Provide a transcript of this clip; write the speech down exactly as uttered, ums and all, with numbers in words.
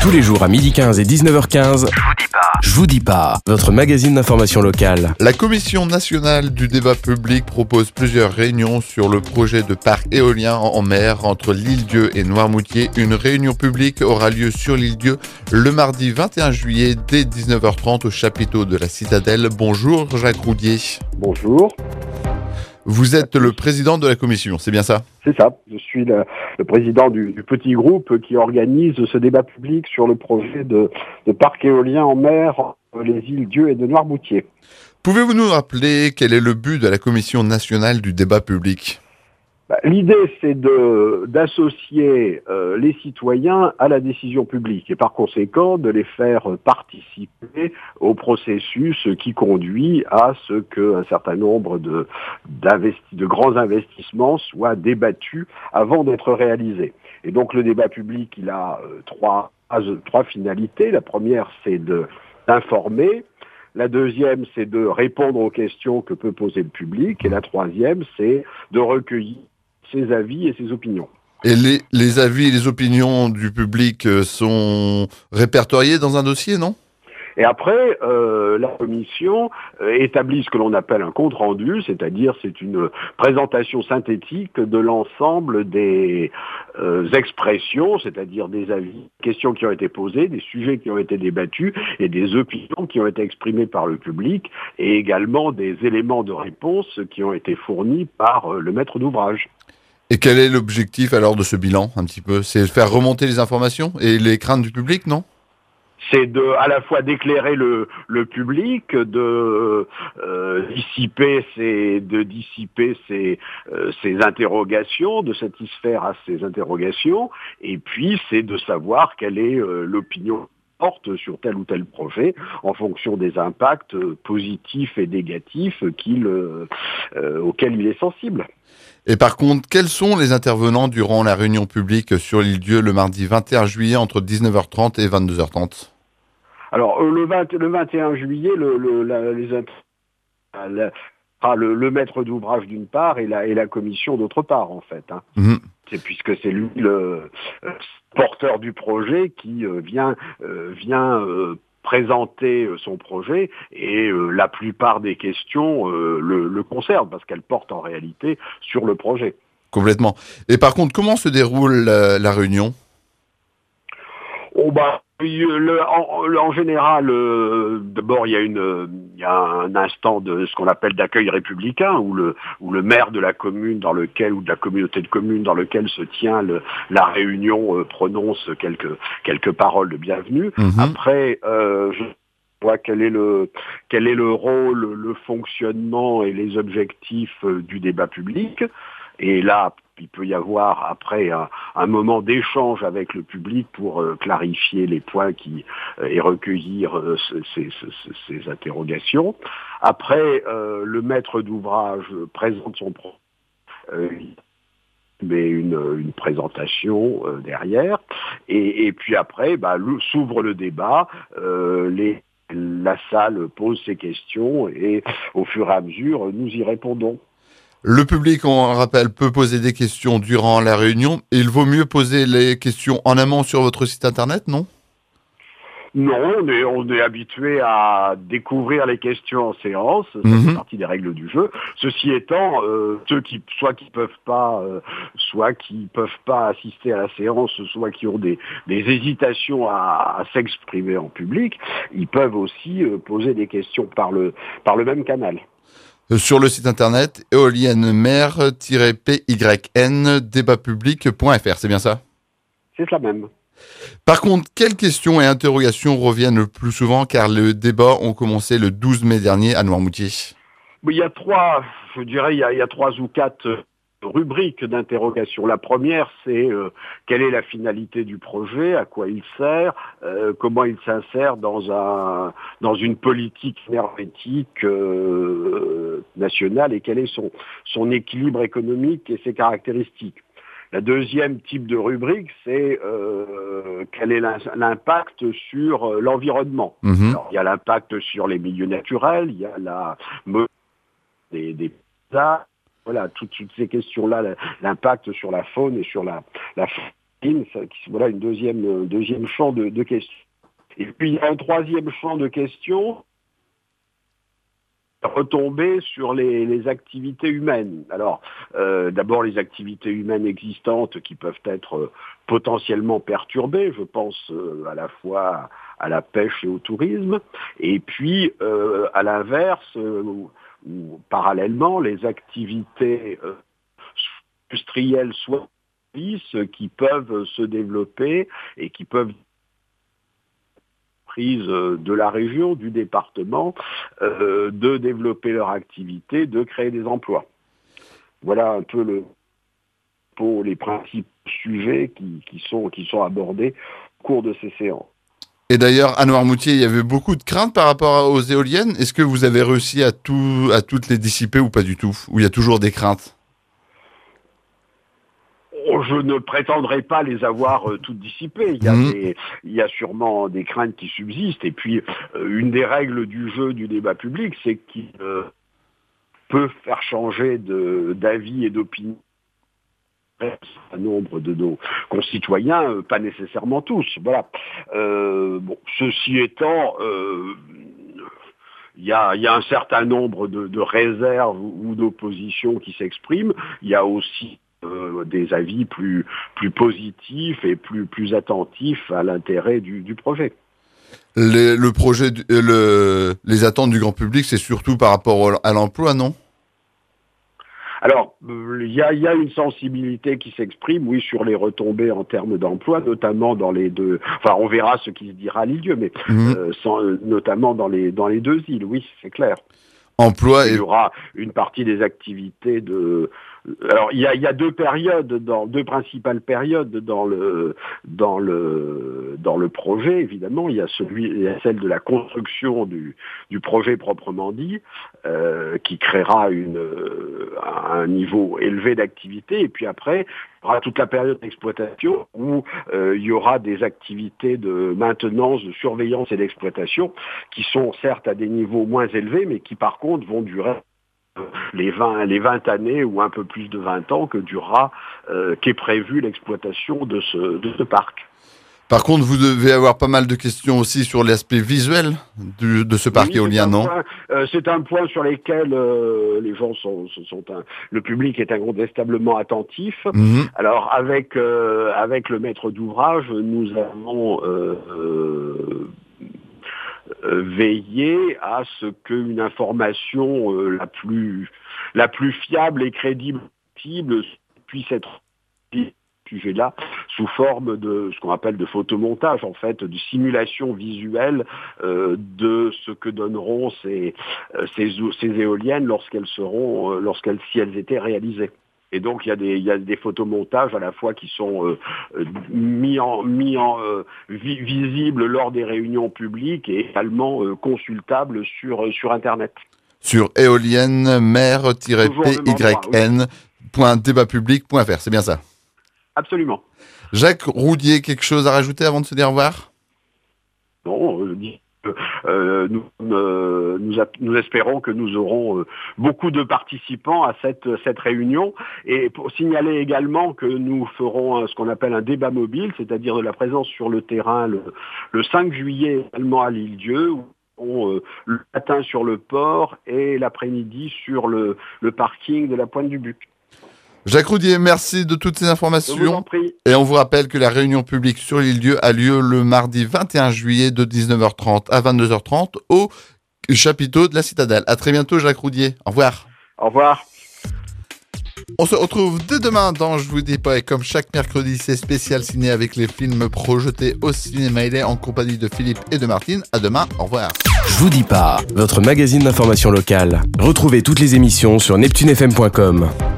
Tous les jours à midi quinze et dix-neuf heures quinze, je vous dis pas, je vous dis pas, votre magazine d'information locale. La Commission nationale du débat public propose plusieurs réunions sur le projet de parc éolien en mer entre l'Île-Dieu et Noirmoutier. Une réunion publique aura lieu sur l'Île-Dieu le mardi vingt et un juillet dès dix-neuf heures trente au chapiteau de la Citadelle. Bonjour Jacques Roudier. Bonjour. Vous êtes le président de la commission, c'est bien ça? C'est ça, je suis le, le président du, du petit groupe qui organise ce débat public sur le projet de, de parc éolien en mer entre les îles Dieu et de Noirmoutier. Pouvez-vous nous rappeler quel est le but de la commission nationale du débat public? Bah, l'idée, c'est de, d'associer euh, les citoyens à la décision publique et par conséquent de les faire participer au processus qui conduit à ce qu'un certain nombre de, de grands investissements soient débattus avant d'être réalisés. Et donc le débat public, il a euh, trois, trois finalités. La première, c'est de, d'informer. La deuxième, c'est de répondre aux questions que peut poser le public. Et la troisième, c'est de recueillir ses avis et ses opinions. Et les, les avis et les opinions du public sont répertoriés dans un dossier, non ? Et après, euh, la commission euh, établit ce que l'on appelle un compte-rendu, c'est-à-dire c'est une présentation synthétique de l'ensemble des euh, expressions, c'est-à-dire des avis, questions qui ont été posées, des sujets qui ont été débattus et des opinions qui ont été exprimées par le public et également des éléments de réponse qui ont été fournis par euh, le maître d'ouvrage. Et quel est l'objectif alors de ce bilan, un petit peu ? C'est de faire remonter les informations et les craintes du public, non ? C'est de, à la fois d'éclairer le, le public, de euh, dissiper ses, de dissiper ses, euh, ses interrogations, de satisfaire à ses interrogations, et puis c'est de savoir quelle est euh, l'opinion porte sur tel ou tel projet en fonction des impacts positifs et négatifs qu'il, euh, euh, auxquels il est sensible. Et par contre, quels sont les intervenants durant la réunion publique sur l'Île-Dieu le mardi vingt et un juillet entre dix-neuf heures trente et vingt-deux heures trente ? Alors, le, vingt, le vingt et un juillet, le, le, la, les, la, enfin, le, le maître d'ouvrage d'une part et la, et la commission d'autre part, en fait. Hein. Mmh. C'est puisque c'est lui le euh, porteur du projet qui euh, vient, euh, vient euh, présenter euh, son projet et euh, la plupart des questions euh, le, le concernent parce qu'elles portent en réalité sur le projet. Complètement. Et par contre, comment se déroule la, la réunion ? Oh bah, le, en, en général, euh, d'abord il y a une, il y a un instant de ce qu'on appelle d'accueil républicain où le, où le maire de la commune dans lequel ou de la communauté de communes dans lequel se tient le, la réunion euh, prononce quelques, quelques paroles de bienvenue. Mmh. Après, euh, je vois quel est le, quel est le rôle, le fonctionnement et les objectifs euh, du débat public. Et là, il peut y avoir après un, un moment d'échange avec le public pour euh, clarifier les points qui, euh, et recueillir euh, ces, ces, ces interrogations. Après, euh, le maître d'ouvrage présente son projet, euh, mais une, une présentation euh, derrière. Et, et puis après, bah, le, s'ouvre le débat. Euh, les, la salle pose ses questions et au fur et à mesure, nous y répondons. Le public, on rappelle, peut poser des questions durant la réunion. Il vaut mieux poser les questions en amont sur votre site internet, non ? Non, on est, on est habitué à découvrir les questions en séance, ça mmh. fait partie des règles du jeu. Ceci étant, euh, ceux qui soit qui peuvent pas, euh, soit qui peuvent pas assister à la séance, soit qui ont des, des hésitations à, à s'exprimer en public, ils peuvent aussi euh, poser des questions par le par le même canal. Sur le site internet éolienne mer tiret P Y N débat public point F R, c'est bien ça ? C'est cela même. Par contre, quelles questions et interrogations reviennent le plus souvent car les débats ont commencé le douze mai dernier à Noirmoutier ? Il y a trois, je dirais, il y a, il y a trois ou quatre rubriques d'interrogation. La première, c'est euh, quelle est la finalité du projet, à quoi il sert, euh, comment il s'insère dans un dans une politique énergétique euh, nationale et quel est son son équilibre économique et ses caractéristiques. La deuxième type de rubrique, c'est euh, quel est l'impact sur euh, l'environnement. Mmh. Alors, il y a l'impact sur les milieux naturels, il y a la des, des paysages, voilà, toutes, toutes ces questions-là, l'impact sur la faune et sur la, la voilà une deuxième, deuxième champ de, de questions. Et puis il y a un troisième champ de questions, retomber sur les, les activités humaines. Alors, euh, d'abord les activités humaines existantes qui peuvent être euh, potentiellement perturbées, je pense euh, à la fois à la pêche et au tourisme, et puis euh, à l'inverse, euh, ou, ou, parallèlement, les activités euh, industrielles soit qui peuvent se développer et qui peuvent de la région, du département, euh, de développer leur activité, de créer des emplois. Voilà un peu le, pour les principaux sujets qui, qui, sont, qui sont abordés au cours de ces séances. Et d'ailleurs, à Noirmoutier, il y avait beaucoup de craintes par rapport aux éoliennes. Est-ce que vous avez réussi à, tout, à toutes les dissiper ou pas du tout? Ou il y a toujours des craintes? Je ne prétendrai pas les avoir euh, toutes dissipées. Il y, a mmh. des, il y a sûrement des craintes qui subsistent. Et puis, euh, une des règles du jeu du débat public, c'est qu'il euh, peut faire changer de, d'avis et d'opinion un nombre de nos concitoyens, euh, pas nécessairement tous. Voilà. Euh, bon, ceci étant, euh, il y a, il y a un certain nombre de, de réserves ou d'oppositions qui s'expriment. Il y a aussi Euh, des avis plus, plus positifs et plus, plus attentifs à l'intérêt du, du projet. Les, le projet, le, les attentes du grand public, c'est surtout par rapport à l'emploi, non? Alors, il y a, y a une sensibilité qui s'exprime, oui, sur les retombées en termes d'emploi, notamment dans les deux... Enfin, on verra ce qui se dira à l'Île-Dieu, mais mmh. euh, sans, notamment dans les, dans les deux îles, oui, c'est clair. Emploi il y et... aura une partie des activités de... Alors, il y a, il y a deux périodes, dans, deux principales périodes dans le, dans le, dans le projet, évidemment. Il y a celui, il y a celle de la construction du, du projet proprement dit, euh, qui créera une, un niveau élevé d'activité. Et puis après, il y aura toute la période d'exploitation où euh, il y aura des activités de maintenance, de surveillance et d'exploitation qui sont certes à des niveaux moins élevés, mais qui par contre vont durer les vingt, les vingt années ou un peu plus de vingt ans que durera, euh, qu'est prévue l'exploitation de ce, de ce parc. Par contre, vous devez avoir pas mal de questions aussi sur l'aspect visuel du, de ce parc oui, éolien, non point, euh, C'est un point sur lequel euh, les gens sont, sont un, le public est incontestablement attentif. Mmh. Alors, avec, euh, avec le maître d'ouvrage, nous avons... Euh, euh, veiller à ce qu'une information euh, la plus la plus fiable et crédible possible puisse être sujet-là sous forme de ce qu'on appelle de photomontage, en fait, de simulation visuelle euh, de ce que donneront ces, ces, ces éoliennes lorsqu'elles seront, euh, lorsqu'elles si elles étaient réalisées. Et donc il y a des il y a des photomontages à la fois qui sont euh, mis en mis en euh, vi- visibles lors des réunions publiques et également euh, consultables sur sur internet. Sur éolienne mer tiret p y n point débat public point f r, c'est bien ça? Absolument. Jacques Roudier, quelque chose à rajouter avant de se dire au revoir? Non, euh, Euh, nous, euh, nous, nous espérons que nous aurons euh, beaucoup de participants à cette, cette réunion, et pour signaler également que nous ferons un, ce qu'on appelle un débat mobile, c'est-à-dire de la présence sur le terrain le, le cinq juillet également à l'Île-Dieu, où on, euh, le matin sur le port et l'après-midi sur le, le parking de la Pointe du Buc. Jacques Roudier, merci de toutes ces informations. Je vous en prie. Et on vous rappelle que la réunion publique sur l'Île-Dieu a lieu le mardi vingt et un juillet de dix-neuf heures trente à vingt-deux heures trente au chapiteau de la Citadelle. À très bientôt, Jacques Roudier. Au revoir. Au revoir. On se retrouve dès demain dans Je vous dis pas, et comme chaque mercredi, c'est spécial ciné avec les films projetés au cinéma Illet en compagnie de Philippe et de Martine. À demain, au revoir. Je vous dis pas, votre magazine d'information locale. Retrouvez toutes les émissions sur neptune f m point com.